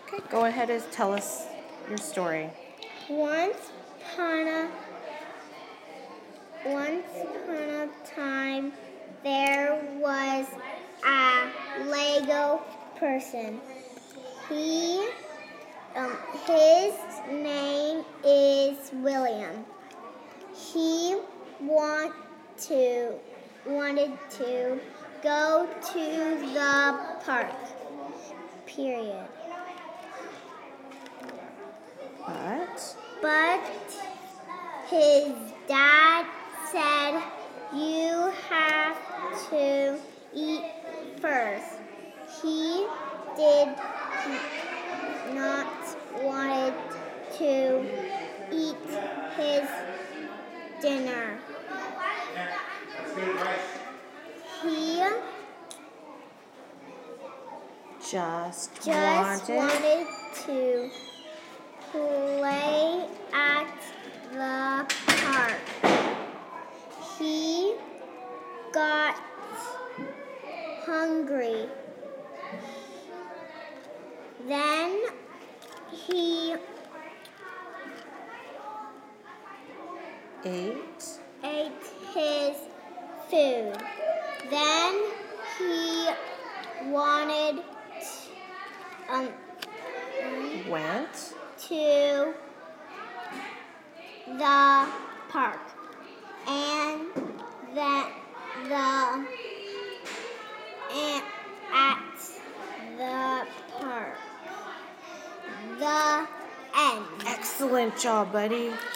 Okay, go ahead and tell us your story. Once upon a time, there was a Lego person. His name is William. He wanted to go to the park. Period. But his dad said, "You have to eat first." He did not want to eat his dinner. He Just wanted to play at the park. He got hungry. Then he ate his food. Then he went to the park, and at the park. The end. Excellent job, buddy.